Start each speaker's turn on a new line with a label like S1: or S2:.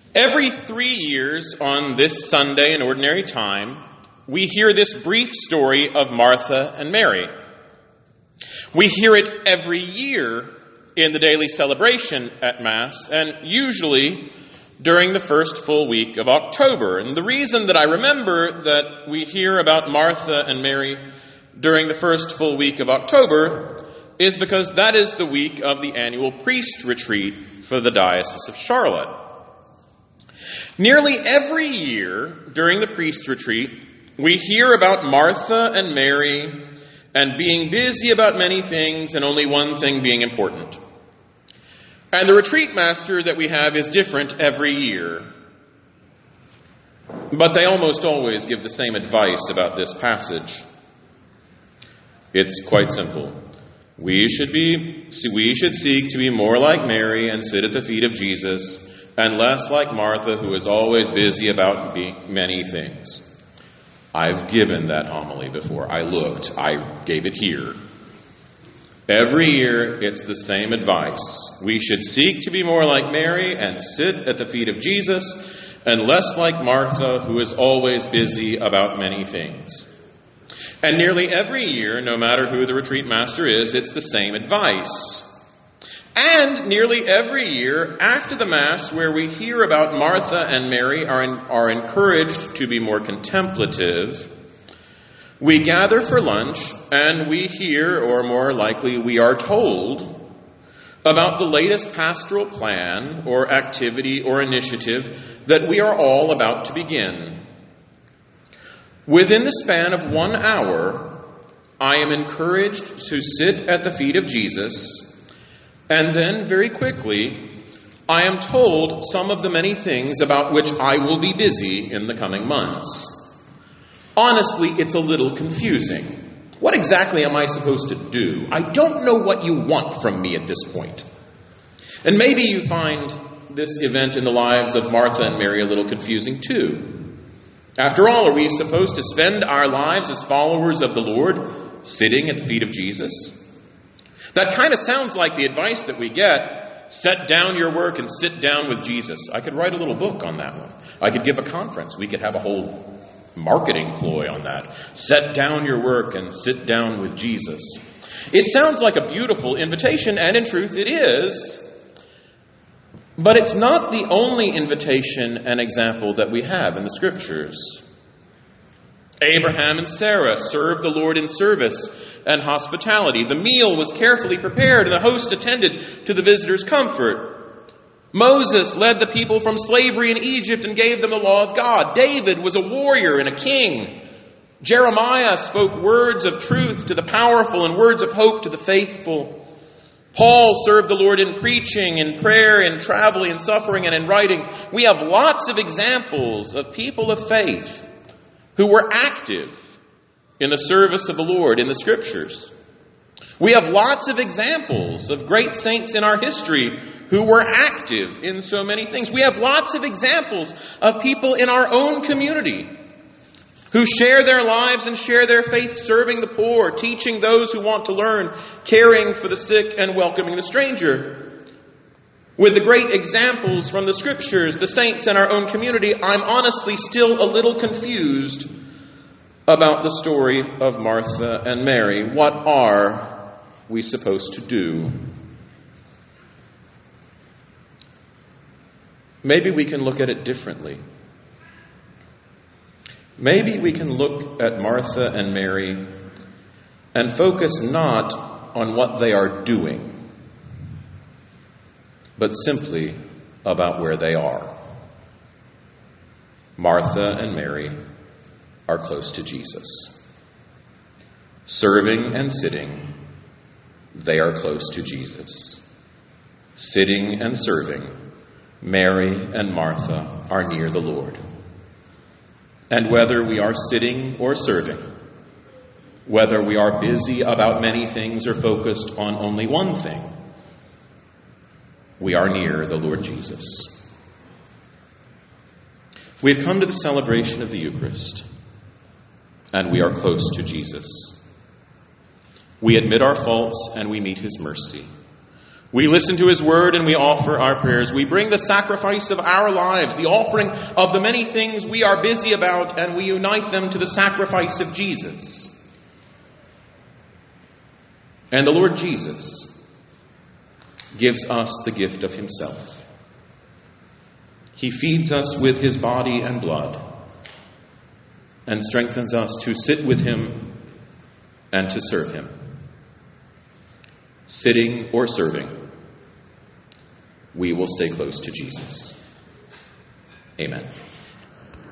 S1: Every 3 years on this Sunday in ordinary time, we hear this brief story of Martha and Mary. We hear it every year in the daily celebration at Mass, and usually during the first full week of October. And the reason that I remember that we hear about Martha and Mary during the first full week of October is because that is the week of the annual priest retreat for the Diocese of Charlotte. Nearly every year during the priest retreat, we hear about Martha and Mary and being busy about many things and only one thing being important. And the retreat master that we have is different every year. But they almost always give the same advice about this passage. It's quite simple. We should seek to be more like Mary and sit at the feet of Jesus, and less like Martha, who is always busy about many things. I've given that homily before. I gave it here. Every year, it's the same advice. We should seek to be more like Mary and sit at the feet of Jesus, and less like Martha, who is always busy about many things. And nearly every year, no matter who the retreat master is, it's the same advice. And nearly every year, after the Mass, where we hear about Martha and Mary are encouraged to be more contemplative, we gather for lunch and we hear, or more likely we are told, about the latest pastoral plan or activity or initiative that we are all about to begin. Within the span of 1 hour, I am encouraged to sit at the feet of Jesus. And then, very quickly, I am told some of the many things about which I will be busy in the coming months. Honestly, it's a little confusing. What exactly am I supposed to do? I don't know what you want from me at this point. And maybe you find this event in the lives of Martha and Mary a little confusing too. After all, are we supposed to spend our lives as followers of the Lord sitting at the feet of Jesus? That kind of sounds like the advice that we get. Set down your work and sit down with Jesus. I could write a little book on that one. I could give a conference. We could have a whole marketing ploy on that. Set down your work and sit down with Jesus. It sounds like a beautiful invitation, and in truth it is. But it's not the only invitation and example that we have in the Scriptures. Abraham and Sarah served the Lord in service and hospitality. The meal was carefully prepared, and the host attended to the visitor's comfort. Moses led the people from slavery in Egypt and gave them the law of God. David was a warrior and a king. Jeremiah spoke words of truth to the powerful and words of hope to the faithful. Paul served the Lord in preaching, in prayer, in traveling, in suffering, and in writing. We have lots of examples of people of faith who were active in the service of the Lord in the Scriptures. We have lots of examples of great saints in our history who were active in so many things. We have lots of examples of people in our own community who share their lives and share their faith serving the poor, teaching those who want to learn, caring for the sick, and welcoming the stranger. With the great examples from the Scriptures, the saints in our own community, I'm honestly still a little confused about the story of Martha and Mary. What are we supposed to do? Maybe we can look at it differently. Maybe we can look at Martha and Mary and focus not on what they are doing, but simply about where they are. Martha and Mary are close to Jesus. Serving and sitting, they are close to Jesus. Sitting and serving, Mary and Martha are near the Lord. And whether we are sitting or serving, whether we are busy about many things or focused on only one thing, we are near the Lord Jesus. We've come to the celebration of the Eucharist, and we are close to Jesus. We admit our faults and we meet his mercy. We listen to his word and we offer our prayers. We bring the sacrifice of our lives, the offering of the many things we are busy about, and we unite them to the sacrifice of Jesus. And the Lord Jesus gives us the gift of himself. He feeds us with his body and blood and strengthens us to sit with him and to serve him. Sitting or serving, we will stay close to Jesus. Amen.